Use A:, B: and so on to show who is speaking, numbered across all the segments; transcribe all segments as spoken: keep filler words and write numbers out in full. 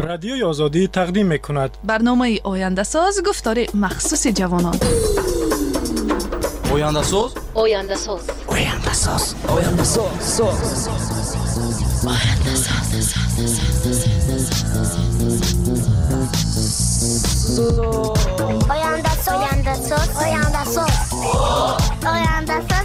A: رادیوی آزادی تقدیم می‌کند
B: برنامه آینده ساز گفتار مخصوص جوانان.
C: آینده ساز
D: آینده ساز
C: آینده ساز آینده ساز
D: آینده ساز آینده ساز آینده ساز آینده ساز آینده ساز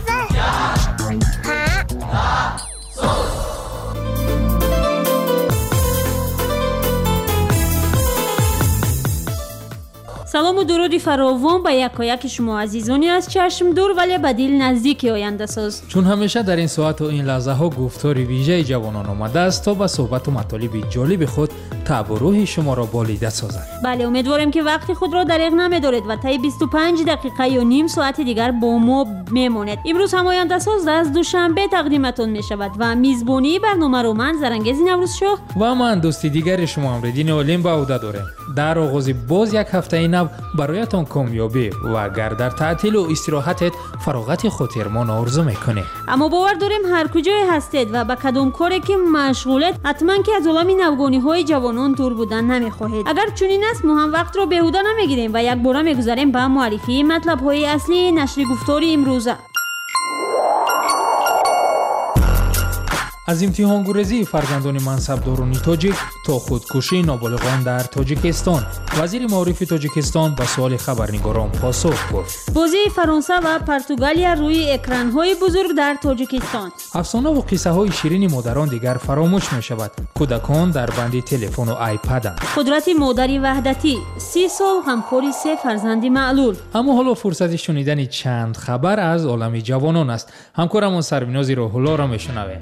E: سلام و درودی فراوان به یکایک شما عزیزانی از چشم دور ولی به دل نزدیک آینده ساز.
F: چون همیشه در این ساعت و این لحظه ها گفتار ویژه جوانان آمده است تا به صحبت و مطالب جالب خود طبع و روح شما را بالیده سازد.
E: بله، امیدواریم که وقت خود را دریغ نمی‌دارید و تا بیست و پنج دقیقه یا نیم ساعت دیگر با ما میمانید. امروز هم آینده ساز از دوشنبه تقدیمتون می شود و میزبانی برنامه رو من زرنگز نوروز شاه
F: و من دوستی دیگر شما امردین علیم به عهده داریم. در آغاز باز یک هفته نو برایتان کامیابی و اگر در تعطیل و استراحتت فراغت خاطرمان آرزو میکنه.
E: اما باور داریم هر کجای هستید و به کدام کاری که مشغولید حتما که از عالم نوگانی های جوانان دور بودن نمیخواهید. اگر چنین است ما هم وقت را بیهوده نمیگیریم و یک بار میگذاریم به معرفی مطلب های اصلی نشر گفتاری امروزه.
F: از امتحان گریزی فرزندان منصبداران تاجیک تا خودکشی نابالغان در تاجیکستان، وزیر معارف تاجیکستان به سوال خبرنگاران پاسخ گفت.
E: بازی فرانسه و پرتغالیا روی اکران‌های بزرگ در تاجیکستان.
F: افسانه و قصه های شیرین مادران دیگر فراموش می شود. کودکان در بند تلفن و آیپدند.
E: قدرت مادری وحدتی، سی سال غمخوری سه فرزند معلول.
F: اما حالا فرصت شنیدن چند خبر از عالم جوانان است. همکارمون سربیناز روح الله را میشنویم.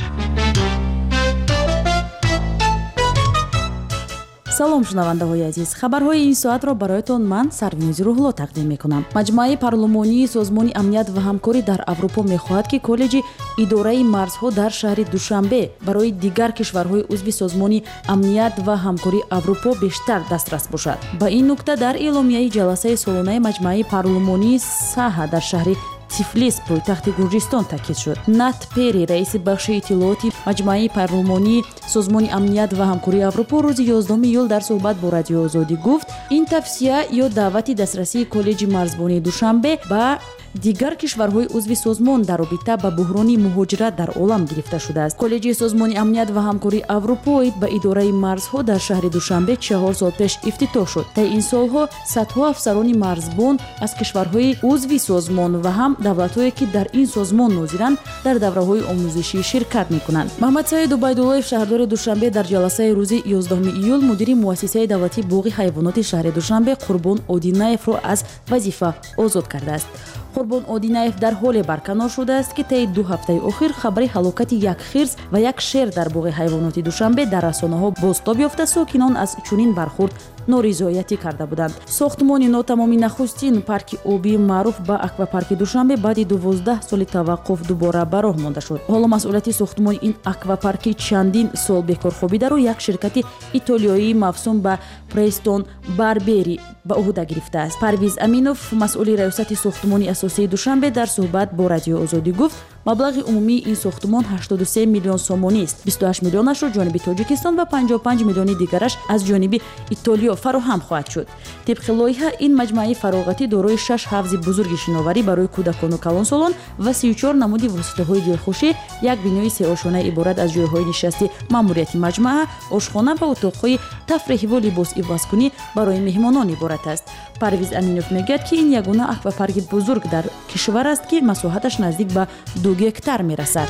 G: салом шунавандаҳои азиз, хабарҳои ин соатро бароятон ман сарвинози рӯҳулло тақдим мекунам. маҷмӯаи парлумонии созмони амният ва ҳамкорӣ дар аврупо мехоҳад ки коллеҷи идораи марзҳо дар шаҳри душанбе барои дигар кишварҳои узви созмони амният ва ҳамкории аврупо бештар дастрас бошад. ба ин нукта дар эъломияи ҷаласаи солонаи маҷмӯаи парлумонии саҳа дар шаҳри Тифлис пойтахти Гурҷистон таъкид шуд. Нат Пери, раиси бахши иттилооти маҷмӯаи парлумонии созмони амният ва ҳамкории Аврупо рӯзи ёздаҳуми июл дар суҳбат бо Радиои Озодӣ гуфт, ин тавсия ё даъвати дастрасии коллеҷи марзбонии Душанбе ба дигар кишварҳои узви созмон дар робита ба буҳрони муҳоҷират дар олам гирифта шудааст. Коллеҷи созмони амният ва ҳамкории Аврупо оид ба идораи марзҳо дар шаҳри Душанбе чаҳор сол пеш ифтитоҳ шуд. таи ин солҳо садҳо афсарони марзбон аз кишварҳои узви созмон ва ҳам давлатҳое ки дар ин созмон нозиранд дар давраҳои омӯзишӣ ширкат мекунанд. Маҳмад Саид Убайдуллоев, шаҳрдори Душанбе, дар ҷаласаи рӯзи ёздаҳуми июл мудири муассисаи давлатии боғи ҳайвоноти шаҳри Душанбе Қурбон Одинаевро аз вазифа озод кардааст. Қурбон Одинаев дар ҳоле барканор шудааст ки таи ду ҳафтаи охир хабари ҳалокати як хирс ва як шер дар боғи ҳайвоноти Душанбе дар расонаҳо бозтоб ёфта сокинон аз чунин бархурд норизоятӣ карда буданд. Сохтмони нотамоми нахустин парки обии маъруф ба аквапарки Душанбе баъди дувоздаҳ соли таваққуф дубора ба роҳ монда шуд. ҳоло масъулияти сохтмони ин аквапарки чандин сол бекор хобидару як ширкати итолиёӣ мавсум ба Престон Барбери ба уҳда гирифтааст. Парвиз Аминов, масъули раёсати сохтмони асосии Душанбе, дар суҳбат бо Радиои Озодӣ гуфт, маблағи умумии ин сохтмон ҳаштоду се миллион сомонист. бисту ҳашт миллионашро ҷониби Тоҷикистон ва панҷоҳу панҷ миллиони дигараш аз ҷониби Итолиё фароҳам хоҳад шуд. тибқи лоиҳа ин маҷмӯаи фароғатӣ дорои шаш ҳавзи бузурги шиноварӣ барои кӯдакону калонсолон ва си ю чор намуди воситаҳои дилхушӣ, як бинои сеошона иборат аз ҷойҳои нишасти маъмурияти маҷмӯа, ошхона ва утоқҳои тафреҳиву либосивазкунӣ барои меҳмонон иборат аст. Парвиз Аминов мегӯяд ки ин ягона аквапарки бузург дар кишвар аст ки масоҳаташ наздик ба ду гектар мерасад.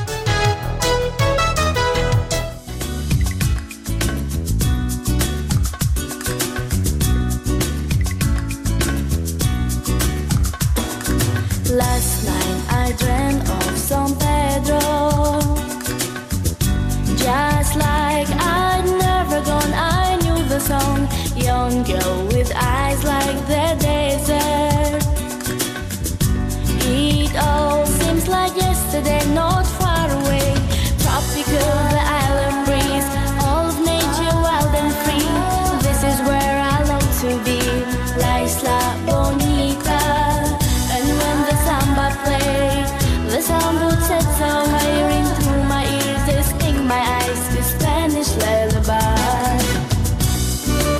H: Last night I dreamt of San Pedro, just like I'd never gone. I knew the song, young girl with eyes like the desert. It all seems like yesterday, not far away. Tropical, the island breeze, all of nature wild and free. This is where I long to be, La Isla Bonita. And when the samba played, the sound would set so higher into my ears, they sting my eyes to Spanish lullaby.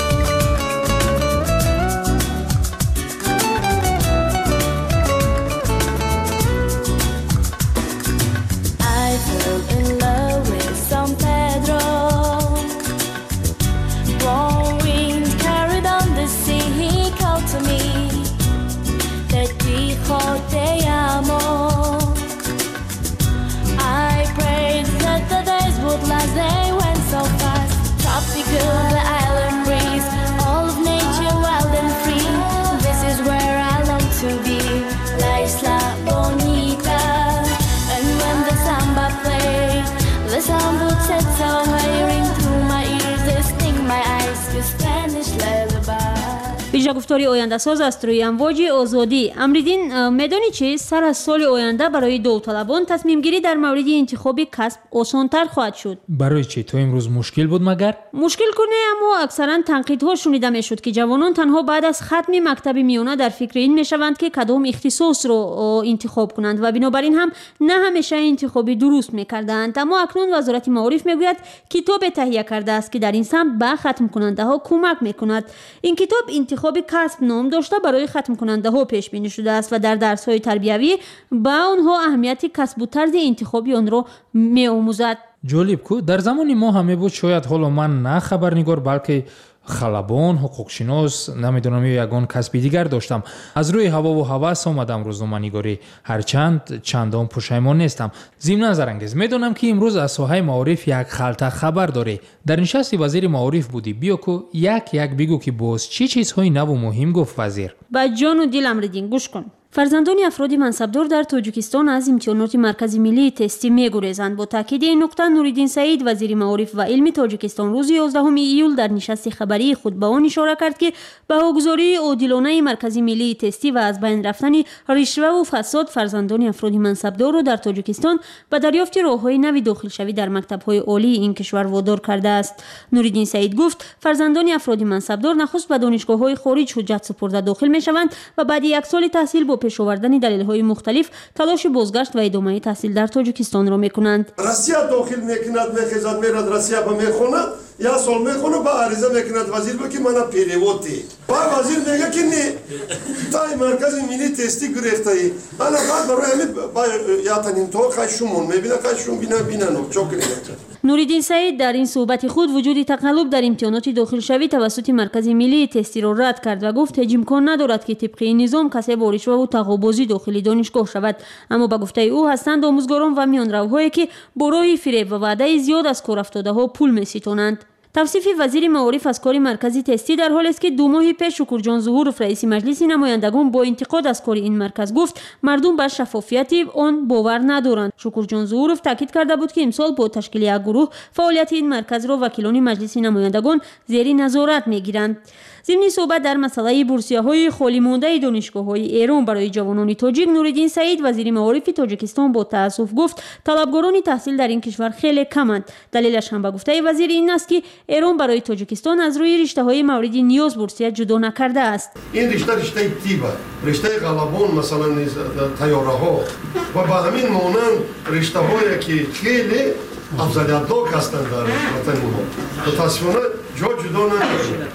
E: گفتاری آینده ساز است روی امواج آزادی. امریدین میدانی چی؟ سر از سال آینده برای داوطلبان تصمیم گیری در مورد انتخاب کسب آسان‌تر خواهد شد.
F: برای چی؟ تو امروز مشکل بود مگر؟
E: مشکل کنه، اما اکثرا تنقیدها شنیده میشد که جوانان تنها بعد از ختم مکتب میانه در فکر این میشوند که کدام اختصاص رو انتخاب کنند و بنابراین هم نه همیشه انتخابی درست میکردند. اما اکنون وزارت معارف میگوید کتاب تهیه کرده است که در این سمت به ختم کننده ها کمک میکند. این کتاب انتخاب کسب نام داشته برای ختم کننده ها پیش بینی شده است و در درس های تربیوی به آنها اهمیت کسب و طرز انتخابی آن را میآموزد.
F: جالب کو در زمان ما همه بود. شاید حالا من نه خبرنگار بلکه خلبان، حقوقشناس، نمیدونم یگان کسبی دیگر داشتم. از روی هوا و هوس آمدم روزنامه‌نگاری، هرچند چندان پشیمان نیستم. ضمن زرانگیز میدونم که امروز از ساحه معارف یک خلطه خبر داره. در نشست وزیر معارف بودی، بیا کو یک یک بگو که باز چی چیزهای نو و مهم گفت وزیر.
E: با جان و دلم ردین گوش کن. فرزندان افراد منصبدار در تاجیکستان از امتحانات مرکزی ملی تستی می‌گریزند. با تاکید این نکته نوریدین سعید وزیر معارف و علم تاجیکستان روز یازدهم ایول در نشست خبری خود به آن اشاره کرد که بهاگذاری عادلانه مرکزی ملی تستی و از بین رفتن رشوه و فساد فرزندان افراد منصبدار را در تاجیکستان به دریافت راه‌های نوی داخل شوی در مکتب‌های عالی این کشور وادار کرده است. نوریدین سعید گفت فرزندان افراد منصبدار نخست به دانشگاه‌های خارج حجت سپرده داخل می‌شوند و بعد یک سال تحصیل با پیش آوردن دلایل مختلف تلاش بازگشت و ادامه تحصیل در تاجیکستان را میکنند.
I: روسیه داخل میکند، میخزد میرد روسیه به میخونه، یا سال میخونه با عریضه میکند وزیر بگه من پیریوتی. با وزیر میگه که نه تای مرکز ملی تستی گرفته ای. انا بعد برای همین با یا تنین تو خشمون میبینه خشم بینه بینه نو چوکری.
E: نوریدین سعید در این صحبت خود وجود تقلب در امتحانات داخل شوی توسط مرکز ملی تستی را رد کرد و گفت هیچ امکان ندارد که طبق این نظام کسی با رشوه و تقاضای داخلی دانشگاه شود. اما به گفته او هستند آموزگاران و میانروهایی که با راه فریب و وعده زیاد از کار افتاده ها پول میستانند. توصیف وزیر معارف از کار مرکزی تستی در حالی است که دو ماه پیش شکرجان ظهورов رئیس مجلس نمایندگان با انتقاد از کار این مرکز گفت مردم بر شفافیت آن باور ندارند. شکرجان ظهورov تاکید کرده بود که امسال با تشکیل یک گروه فعالیت این مرکز را وکیلان مجلس نمایندگان زیر نظارت میگیرند. ضمن صحبت در مسئله بورسیه‌های خالی مانده دانشگاه‌های ایران برای جوانان تاجیک، نوریدین سعید وزیر معارف تاجیکستان با تأسف گفت طلبگاران تحصیل در این کشور خیلی کمند. دلیلش هم به گفته وزیر این است که ایران برای تاجیکستان از روی رشته‌های مورد نیاز بورسیه جدا نکرده است.
I: این رشته رشته تیبه، رشته قلبان مثلا طیاره‌ها و با همین مانند رشته‌هایی که خیلی افضلیت دار هستند در وطن ما. متأسفانه جا جدا نمی‌شود.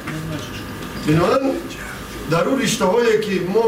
I: بنابراین در اون رشته هایی که ما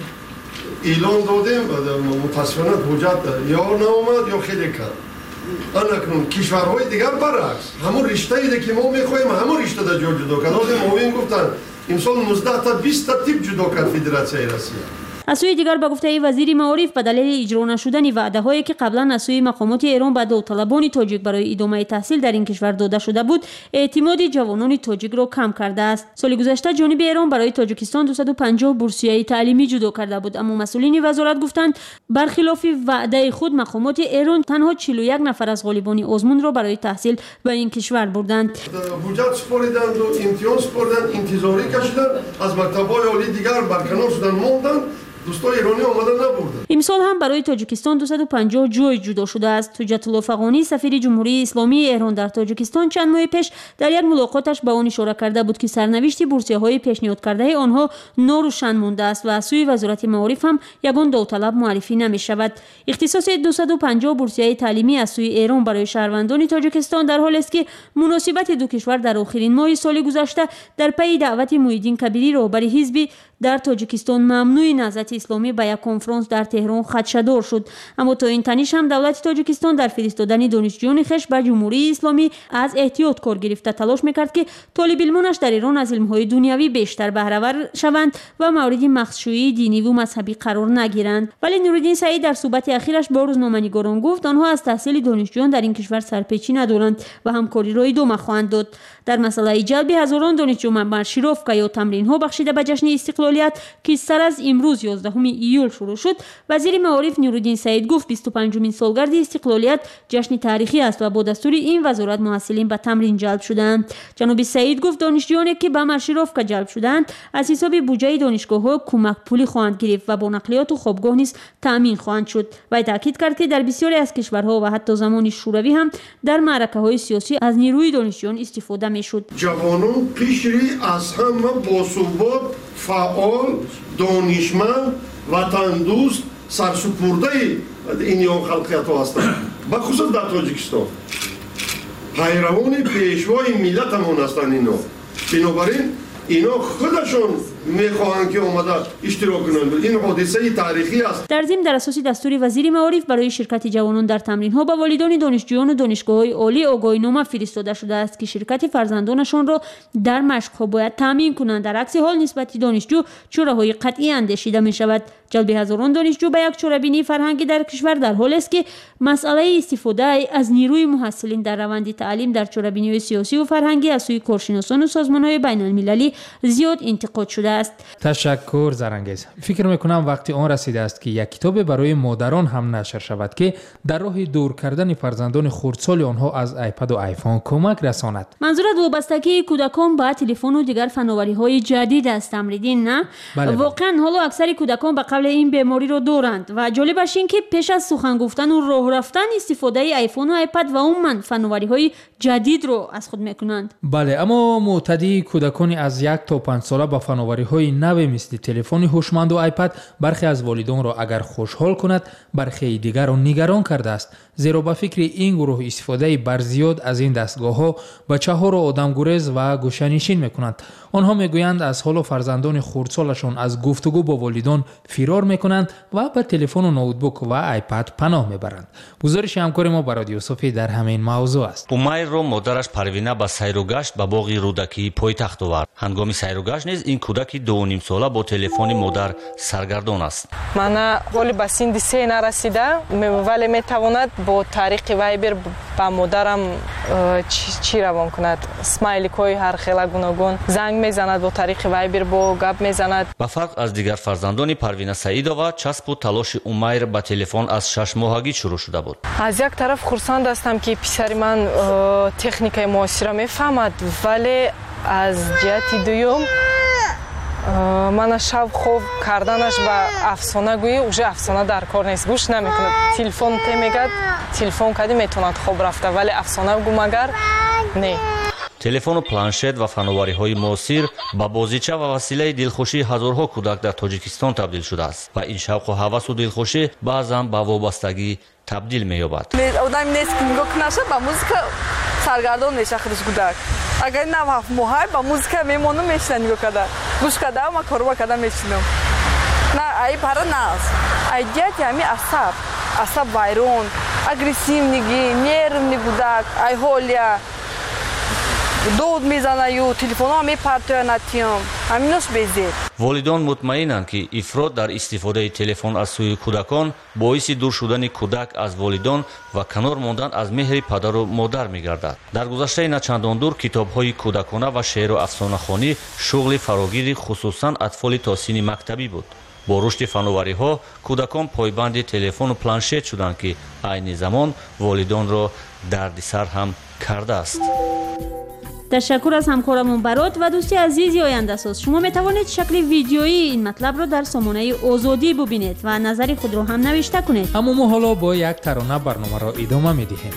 I: اعلان دادیم متاسفانه حجت یا نامد یا خیلی کم. اکنون کشورهای دیگر برعکس همون رشته ایده که ما میخوایم همون رشته در جا جدا کرد. معاون گفتن امسال نوزده تا بیست تا تیپ جدا کرد فدراسیون روسیه.
E: از سوی دیگر به گفته وزیر معارف به دلیل اجرا نشدن وعده‌هایی که قبلا از سوی مقامات ایران به داوطلبان تاجیک برای ادامه تحصیل در این کشور داده شده بود، اعتماد جوانان تاجیک را کم کرده است. سال گذشته جانب ایران برای تاجیکستان دویست و پنجاه بورسیه تعلیمی جدا کرده بود، اما مسئولین وزارت گفتند برخلاف وعده خود مقامات ایران تنها چهل و یک نفر از غالبان آزمون را برای تحصیل به این کشور بردند.
I: حجت سپردند و امتحان سپردند، انتظاری کشیدند، از مکتب‌های عالی دیگر برکنار شدند موندند. دوستای ایرانی آمدن نبردن.
E: امسال هم برای تاجیکستان دویست و پنجاه جای جدا شده است. حجت الله فغانی سفیر جمهوری اسلامی ایران در تاجیکستان چند ماه پیش در یک ملاقاتش به آن اشاره کرده بود که سرنوشت بورسیه‌های پیشنهاد کرده آنها ناروشن مانده است و از سوی وزارت معارف هم یگان داوطلب معرفی نمی‌شود. اختصاص دویست و پنجاه بورسیه تعلیمی از سوی ایران برای شهروندان تاجیکستان در حالی است که مناسبت دو کشور در آخرین ماه سال گذشته در پی دعوت محیدین کبیری رهبر حزب در تاجیکستان ممنوع نهضت اسلامی به یک کنفرانس در تهران خدشه‌دار شد. اما تا این تنیش هم دولت تاجیکستان در فرستادن دانشجویان خویش به جمهوری اسلامی از احتیاط کار گرفته تلاش میکرد که طالب علمانش در ایران از علم‌های دنیوی بیشتر بهره‌ور شوند و مورد مخشویی دینی و مذهبی قرار نگیرند. ولی نوریدین سعید در صحبت اخیرش با روزنامه‌نگاران گفت آنها از تحصیل دانشجویان در این کشور سرپیچی ندارند و همکاری را ادامه خواهند داد. در مسئله جلب هزاران دانشجو منبع شیروفکا یا تمرین‌ها بخشیده به جشن استقلال استقلالیت که سر از امروز یازدهم ایول شروع شد، وزیر معارف نورالدین سعید گفت بیست و پنجمین سالگرد استقلالیت جشن تاریخی است و با دستور این وزارت محصلین به تمرین جلب شدند. جناب سعید گفت دانشجویانی که به مارشروفکا جلب شدند از حساب بودجه دانشگاه‌ها کمک پولی خواهند گرفت و با نقلیات و خوابگاه نیز تامین خواهند شد. و تاکید کرد که در بسیاری از کشورها و حتی زمان شوروی هم در معرکه‌های سیاسی از نیروی دانشجویان استفاده می‌شد.
I: جوانان پیشری از همه باثبات، فعال، دانشمند و تندرست سرسپرده این یان خلقیت هستند. به خصوص در تاجیکستان پیروان پیشوای ملت همون هستند اینا. بنابراین اینا خودشون میخواهند که اومده اشتراک کنند. این حادثه تاریخی است.
E: در ضمن در اساس دستور وزیر معارف برای شرکت جوانان در تمرین‌ها به والدان دانشجویان و دانشگاه‌های عالی آگاهی‌نامه فرستاده شده است که شرکت فرزندانشان را در مشق‌ها باید تامین کنند. در عکس حال نسبت دانشجو چاره‌های قطعی اندیشیده می‌شود. جلب هزاران دانشجو به یک چاره‌بینی فرهنگی در کشور در حال است که مسئله استفاده از نیروی محصلین در روند تعلیم در چاره‌بینی‌های سیاسی و فرهنگی از سوی کارشناسان و سازمان‌های بین‌المللی زیاد انتقاد شده است.
F: تشکر زرنگیز. فکر میکنم وقتی آن رسیده است که یک کتاب برای مادران هم نشر شود که در راه دور کردن فرزندان خردسال آنها از آیپد و آیفون کمک رساند.
E: منظورت وابستگی کودکان به تلفن و دیگر فناوری‌های جدید است امریدین نه؟
F: بله بله.
E: واقعا حالا اکثر کودکان به قبل این بیماری رو دارند و جالبش این که پیش از سخن گفتن و راه رفتن استفاده آیفون و آیپد و عموما فناوری‌های جدید رو از خود میکنند.
F: بله، اما معتدی کودکانی از یک تا پنج ساله با فناوری‌های نو مثل تلفن هوشمند و آیپد برخی از والدان را اگر خوشحال کند، برخی دیگر را نگران کرده است. زیرا به فکر این گروه استفاده بر زیاد از این دستگاه‌ها بچه‌ها را آدمگریز و گوشه‌نشین می‌کنند. آنها میگویند از حال فرزندان خردسالشان از گفتگو با والدان فرار می‌کنند و به تلفن و نوتبوک و آیپد پناه می‌برند. گزارش همکار ما برادیو صوفی در همین موضوع است.
J: умайр ро модараш парвина ба сайру гашт ба боғи рӯдакии пойтахт овард. ҳангоми сайру гашт низ ин кӯдаки дуунимсола бо телефони модар саргардон аст.
K: мана ҳоли ба синди се нарасида, вале метавонад бо тариқи вайбер ба модарам чӣ равон кунад? смайликҳои ҳархела гуногун занг мезанад, бо тариқи вайбер бо гап мезанад.
J: ба фарқ аз дигар фарзандони парвина саидова, часпу талоши умайр ба телефон аз шашмоҳагӣ шурӯъ шуда буд.
K: аз як тараф хурсанд ҳастам ки писари ман техникаи муосира мефаҳмад, вале аз ҷиҳати дуюм мана шаб хоб карданаш ба афсона гӯӣ уже афсона дар кор нест, гӯш намекунад. телефон темегад, телефон кади метавонад хоб рафта, вале афсона гӯмагар не.
J: телефону планшет ва фановариҳои муосир ба бозича ва василаи дилхушии ҳазорҳо кӯдак дар тоҷикистон табдил шудааст ва ин шавқу ҳавасу дилхушӣ баъзан ба вобастагӣ табдил меёбад.
L: одами нест ки нигоҳ кунаша ба музика саргардон меша худаш кӯдак. агар нав ҳафт моҳай ба музика мемонам мешина нигоҳ карда. гӯш карда ма корба карда мешинам. на ай пара наст. ай ҷиҳати ҳами асаб, асаб вайрон, агрессивнигӣ, нервни кӯдак, ай ҳолия дод мезанаю, телефонҳо мепартоянатиём. ҳаминош безед.
J: волидон мутмаинанд ки ифрот дар истифодаи телефон аз сӯи кӯдакон боиси дур шудани кӯдак аз волидон ва канор мондан аз меҳри падару модар мегардад. дар гузаштаи начандон дур китобҳои кӯдакона ва шеъру афсонахонӣ шуғли фарогири хусусан атфоли то синни мактабӣ буд. бо рушди фановариҳо кӯдакон пойбанди телефону планшет шуданд ки айни замон волидонро дардисар ҳам кардааст.
E: تشکر از همکارمون برات و دوستی عزیزی آینده ساز. شما میتوانید شکل ویدیویی این مطلب رو در سامانه آزادی ببینید و نظر خود رو هم نوشته کنید.
F: اما ما حالا با یک ترانه برنامه را ادامه میدهیم.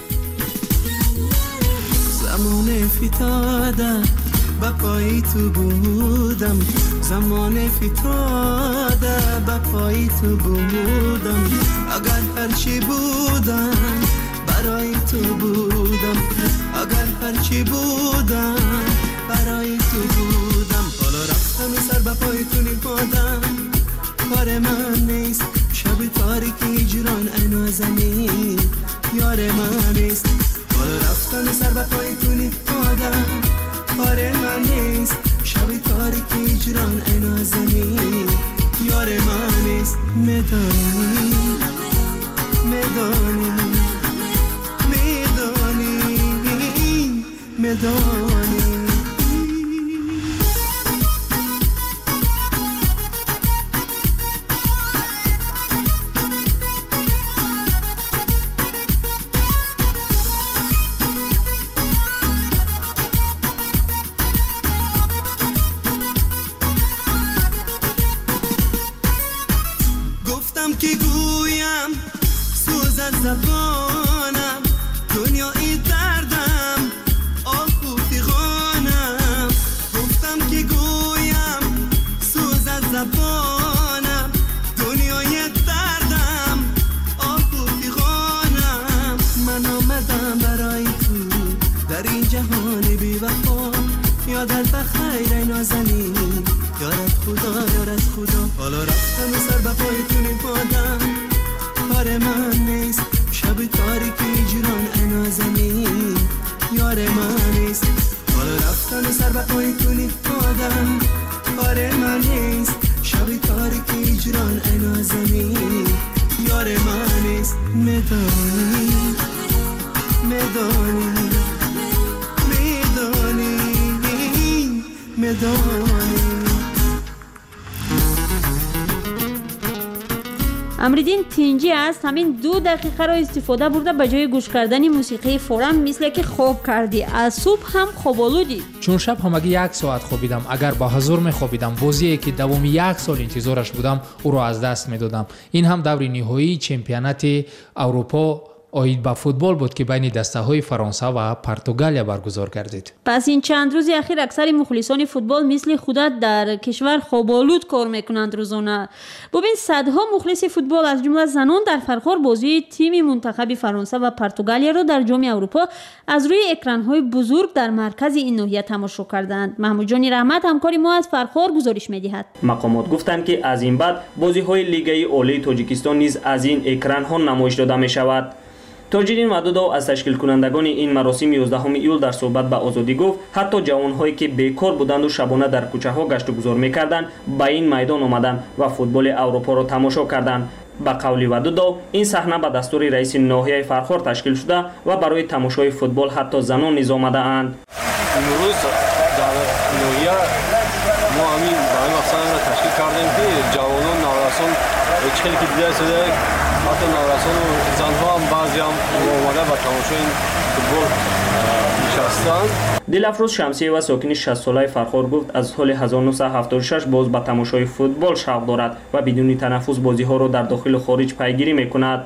M: زمان فتاده با پای تو بودم، زمان فتاده با پای تو بودم، اگر هرچی بودم برای تو بودم، اگر هرچی بودم برای تو بودم، حالا رفتم سر به پای تو نهادم، کار من نیست شب تاریکی هجران اینو زمین یار من نیست، حالا رفتم سر به پای تو نهادم، کار من نیست شب تاریکی هجران اینو زمین یار من نیست. میدانی میدانی میدانی زبانم دنیای دردم آهو فیغانم گفتم که گویم سوز از زبانم دنیای دردم آهو فیغانم من آمدم برای تو در این جهان بی وفا یادت بخیر ای نازنین یارت خدا یارت خدا حالا رفتم سر به پایتون پادم کار من نیست شب تاریکی جیران ای نازنین یار من نیست حالا رفتم سر به پایتون پادم کار من نیست شب تاریکی جیران ای نازنین یار من نیست میدانی میدانی میدانی میدانی
E: امریدین تینجی است همین دو دقیقه را استفاده برده به جای گوش کردن موسیقی فورا مثل که خواب کردی از صبح هم خوابالودی
F: چون شب همگی یک ساعت خوابیدم اگر با حضور می خوابیدم بازی که دوام یک سال انتظارش بودم او را از دست می دادم این هم دور نهایی چمپیونات اروپا اوید با فوتبال بود که بین دسته های فرانسه و پرتغالیا برگزار گردید.
E: پس این چند روز اخیر اکثر مخلصان فوتبال مثل خودت در کشور خوابالود کار میکنند روزانه. ببین صدها مخلص فوتبال از جمله زنان در فرخار بازی تیم منتخب فرانسه و پرتغالیا را در جام اروپا از روی اکران های بزرگ در مرکز این ناحیه تماشا کردند. محمود جان رحمت همکار ما از فرخار گزارش میدهد.
N: مقامات گفتند که از این بعد بازی های لیگ عالی تاجیکستان نیز از این اکران ها نمایش داده می شود. تاجرین معدود از تشکیل کنندگان این مراسم یازدهم ایول در صحبت به آزادی گفت حتی جوانهایی که بیکار بودند و شبانه در کوچه ها گشت و گذار میکردند به این میدان آمدند و فوتبال اروپا را تماشا کردند. به قول ودودو این صحنه به دستور رئیس ناحیه فرخار تشکیل شده و برای تماشای فوتبال حتی زنان نیز آمده اند.
O: امروز در ناحیه ما همین برای مقصد را تشکیل کردیم که جوانان نورسان چهل که دیده شده حتی نورسان و زنها هم بعضی هم آمده به تماشای این فوتبال نشستند.
N: دلافروز شمسیه و ساکن شصت ساله فرخار گفت از سال هزار و نهصد و هفتاد و شش باز به تماشای فوتبال شوق دارد و بدون تنفس بازی ها را در داخل و خارج پیگیری میکند.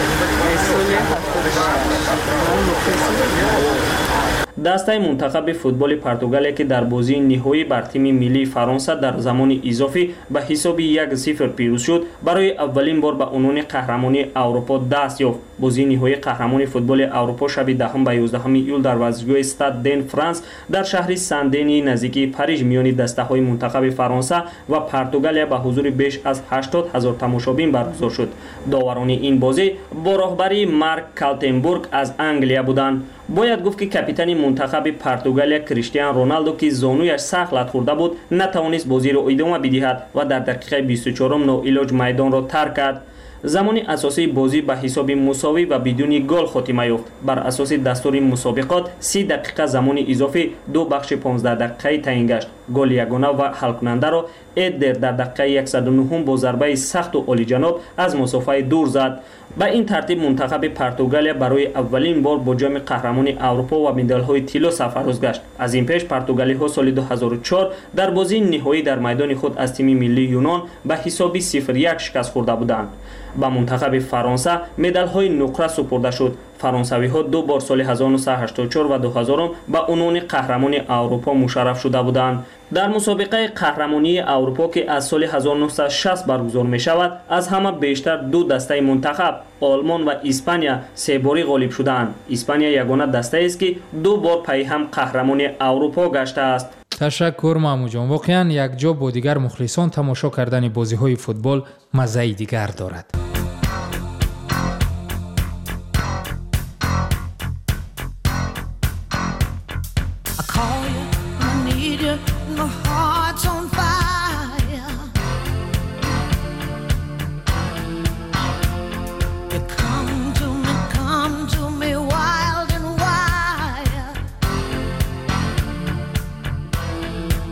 N: دسته منتخب فوتبال پرتغالیا که در بازی نهایی بر تیم ملی فرانسه در زمان اضافی به حساب یک صفر پیروز شد برای اولین بار به عنوان قهرمانی اروپا دست یافت. بازی نهایی قهرمانی فوتبال اروپا شب دهم به یازدهم ایول در ورزشگاه استاد دن فرانس در شهر سندنی نزدیکی پاریس میان دسته های منتخب فرانسه و پرتغالیا به حضور بیش از هشتاد هزار تماشابین برگزار شد. داوران این بازی با راهبری مارک کالتنبورگ از انگلیا بودند. باید گفت که کاپیتان منتخب پرتغالیا کریستیانو رونالدو که زانویش سخت لت خورده بود نتوانست بازی را ادامه بدهد و در دقیقه بیست و چهارم ناعلاج میدان را ترک کرد. زمان اساسی بازی به حساب مساوی و بدون گل خاتمه یافت. بر اساس دستور مسابقات سی دقیقه زمان اضافی دو بخش پانزده دقیقه تعیین گشت. گل یگانه و حل کننده را ادر در دقیقه صد و نه با ضربه سخت و عالی جناب از مسافه دور زد. به این ترتیب منتخب پرتغالیا برای اولین بار با جام قهرمانی اروپا و مدال‌های طلا سرفراز گشت. از این پیش پرتغالی‌ها سال دو هزار و چهار در بازی نهایی در میدان خود از تیم ملی یونان به حساب صفر یک شکست خورده بودند. با منتخب فرانسه مدال‌های نقره سپرده شد. فرانسوی‌ها دو بار سال هزار و نهصد و هشتاد و چهار و دو هزار به عنوان قهرمان اروپا مشرف شده بودند. در مسابقه قهرمانی اروپا که از سال هزار و نهصد و شصت برگزار می شود از همه بیشتر دو دسته منتخب آلمان و اسپانیا سه باری غالب شدند. اسپانیا یگانه دسته است که دو بار پی هم قهرمان اروپا گشته است.
F: تشکر محمود جان. واقعا یک جا با دیگر مخلصان تماشا کردن بازی های فوتبال مزه دیگر دارد.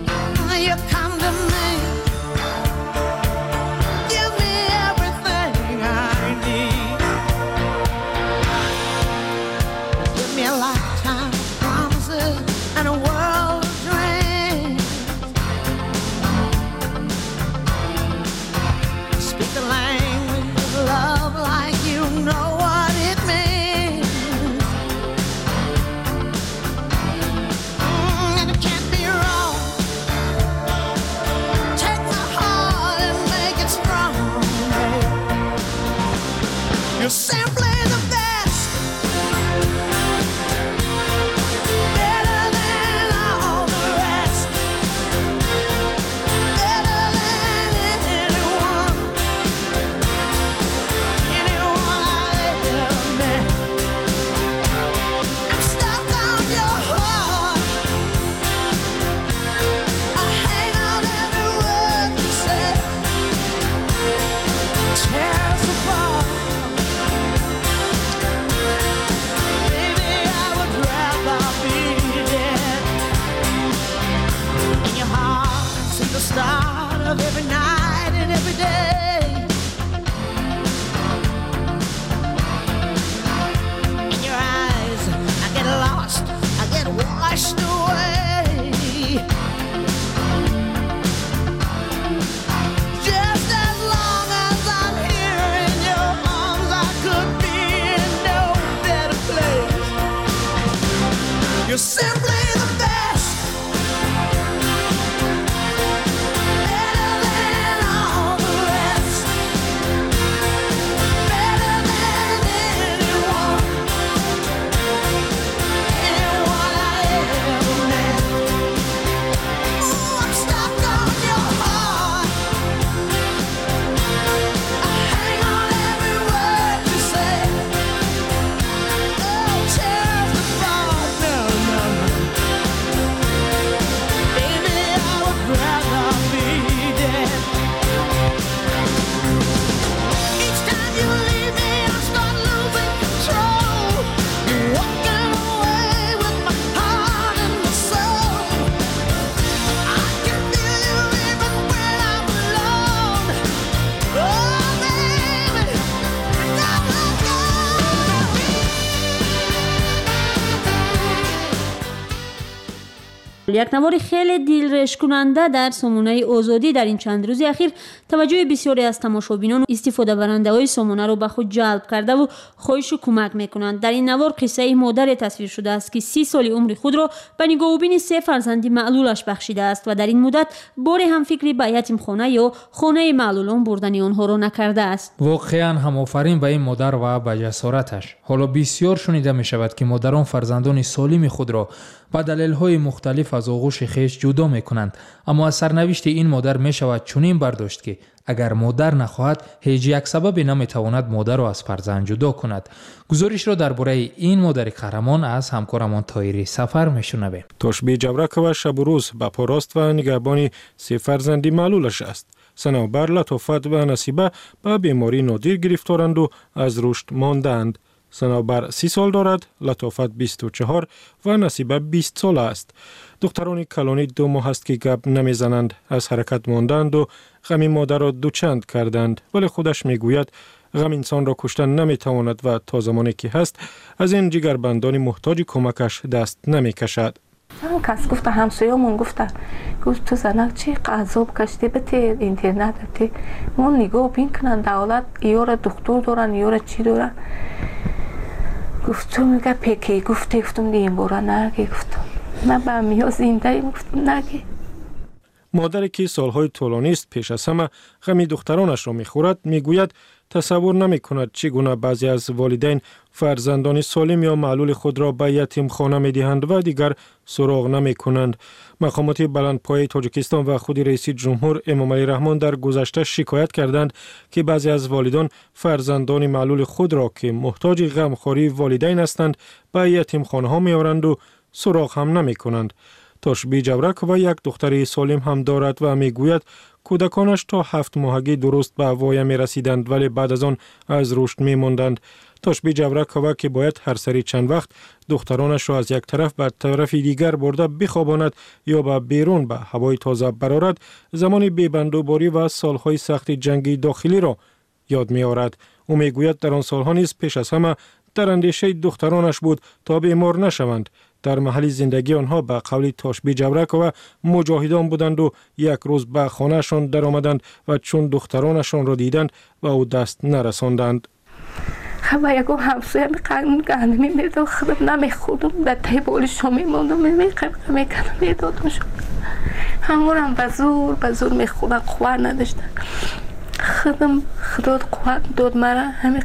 M: You come to me, give me everything. of every night and every day. In your eyes, I get lost, I get washed away. Just as long as I'm here in your arms, I could be in no better place. You're simply the best.
E: یک نوار خیلی دلرش کننده در سامانه آزادی در این چند روز اخیر توجه بسیاری از تماشابینان و استفاده برنده های سامانه رو به خود جلب کرده و خواهش و کمک میکنند. در این نوار قصه مادر تصویر شده است که سی سال عمر خود را به نگاه و بین سه فرزند معلولش بخشیده است و در این مدت بار هم فکری به یتیمخانه یا خانه معلولان بردن آنها را نکرده است.
F: واقعا هم آفرین به این مادر و به جسارتش. حالا بسیار شنیده می شود که مادران فرزندان سالم خود را با دلایل‌های مختلف از آغوش خویش جدا می‌کنند، اما از سرنوشت این مادر می‌شود چنین برداشت که اگر مادر نخواهد هیچ یک سبب نمی‌تواند مادر را از فرزند جدا کند. گزارش را درباره این مادر قهرمان از همکارمان طاهری سفر می‌شنویم.
A: توشبی جبرکова شب و روز با پاراست و نگهبان سه فرزندی معلولش است. صنوبر، لطافت و نصیبه به بیماری نادر گرفتارند و از رشد ماندند. صنوبر سی سال دارد، لطافت بیست و چهار و نصیبه بیست سال است. دختران کلانی دو ماه است که گپ نمیزنند، از حرکت ماندند و غم مادر را دوچند کردند، ولی خودش میگوید غم انسان را کشتن نمیتواند و تا زمانی که هست از این جگربندان محتاج کمکش دست نمیکشد.
P: هم کس گفته، همسایه‌مون گفته گفت تو زنک چی قذاب کشتی بتی اینترنت بتی ما نگاه بین کنن دولت ایاره دکتر دارن ایاره چی دارن. گفت تو میگه پیکی گفته گفتم دیم بورا نگی گفتم نه به میاد زنده گفتم نگی.
A: مادری که سالهای طولانی است پیش از همه غم دخترانش را میخورد میگوید تصور نمی کند چگونه بعضی از والدین فرزندان سالم یا معلول خود را به یتیم خانه می دهند و دیگر سراغ نمی کنند. مقامات بلندپایه تاجیکستان و خود رئیس جمهور امام علی رحمان در گذشته شکایت کردند که بعضی از والدان فرزندان معلول خود را که محتاج غمخواری والدین هستند به یتیم خانه ها می آورند و سراغ هم نمی کنند. توشبی جبرک و یک دختر سالم هم دارد و می گوید کودکانش تا هفت ماهگی درست به وایه می رسیدند ولی بعد از آن از رشد می ماندند. توشبی جبرک که باید هر سری چند وقت دخترانش را از یک طرف به طرف دیگر برده بخواباند یا به بیرون به هوای تازه برارد، زمان بی‌بندوباری و سالهای سخت جنگی داخلی را یاد می آورد. او می گوید در آن سالها نیز پیش از همه در اندیشه دخترانش بود تا بیمار نشوند. در محل زندگی آنها به قول توشبی جبرکova مجاهدان بودند و یک روز به خانهشان در آمدند و چون دخترانشان را دیدند و او دست نرساندند.
P: خب یکو همسایه می‌کنم گندمی می‌داد خودم نمی‌خوردم در ته بالشم می‌موندم می‌خوام می‌کردم می‌دادم شد همونم به زور به زور می‌خوردم قوت نداشتم خودم خدا قوت داد مرا همین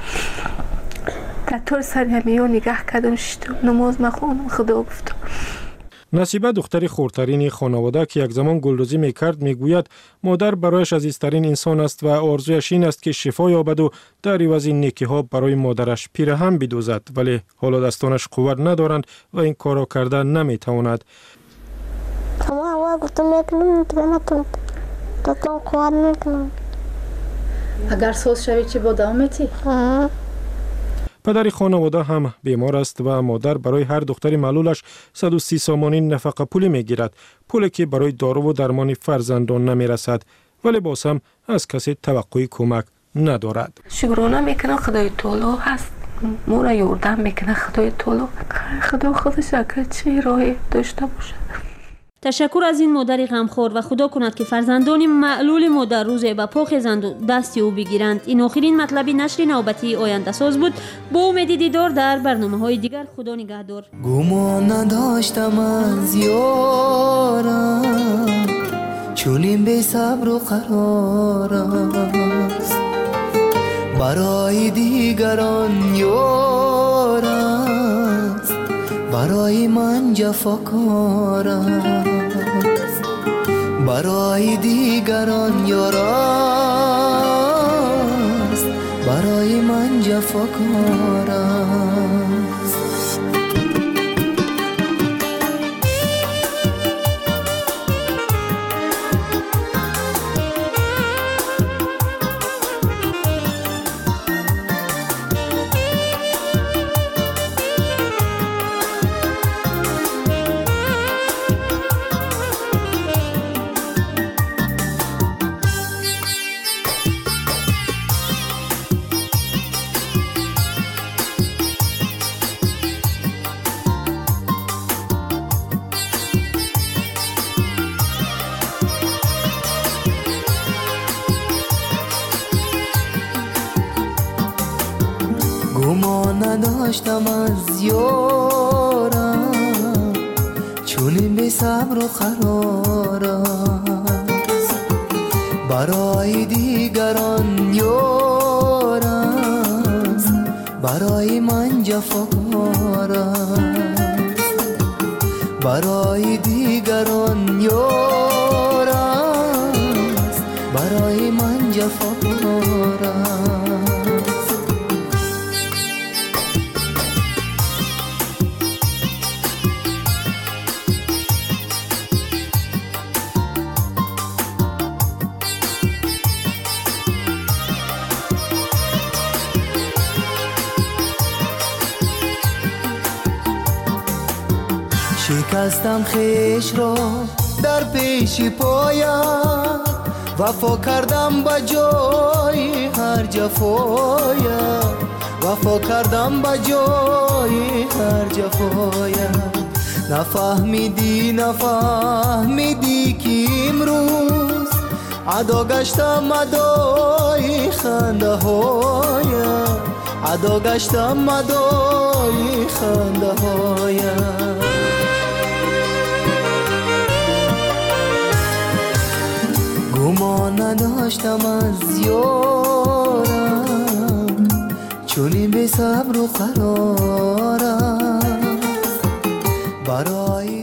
P: طور سر همیو نگاه کردم شدم نماز مخوانم خدا گفتم.
A: نصیبه دختری خردترین خانواده که یک زمان گلدوزی میکرد میگوید مادر برایش عزیزترین انسان است و آرزویش این است که شفا یابد و در عوض نیکی ها برای مادرش پیرهن بدوزد، ولی حالا دستانش قوت ندارند و این کار را کرده نمیتواند.
D: اما گفتم میکنم نتونم تو قوت نکنم.
Q: اگر سوز شوی چی با دوام میتی؟
A: پدر خانواده هم بیمار است و مادر برای هر دختر معلولش صد و سی سامانی نفقه پولی میگیرد، پولی که برای دارو و درمان فرزندان نمیرسد، ولی باز هم از کسی توقع کمک ندارد.
P: شکرانه میکنم خدای تعالی هست، ما را یاردن میکنه خدای تعالی، خدا خودش اگر چه راهی داشته باشه.
E: تشکر از این مادر غمخوار و خدا کند که فرزندان معلول ما در روز به پا خیزند و دست او بگیرند. این آخرین مطلب نشر نوبتی آینده ساز بود. با امید دیدار در برنامه های دیگر. خدا نگهدار.
M: گمان نداشتم از یارم چونین بی صبر و قرار است، برای دیگران یار است، برای من جفاکار است، برای دیگران یار است، برای من جفاکار است. گمان نداشتم از یارم چونین بی صبر و قرار است، برای دیگران یار است، برای من جفاکار است، برای دیگران یار است، برای من جفاکار است. شکستم خیش را در پیش پایم، وفا کردم با جای هر جفایم، وفا کردم با جای هر جفایم. نفهمیدی نفهمیدی که امروز عدا گشتم عدای خنده هایم، عدا گشتم عدای خنده هایم. گمان نداشتم از یارم چونین بی صبر و قرار است، برای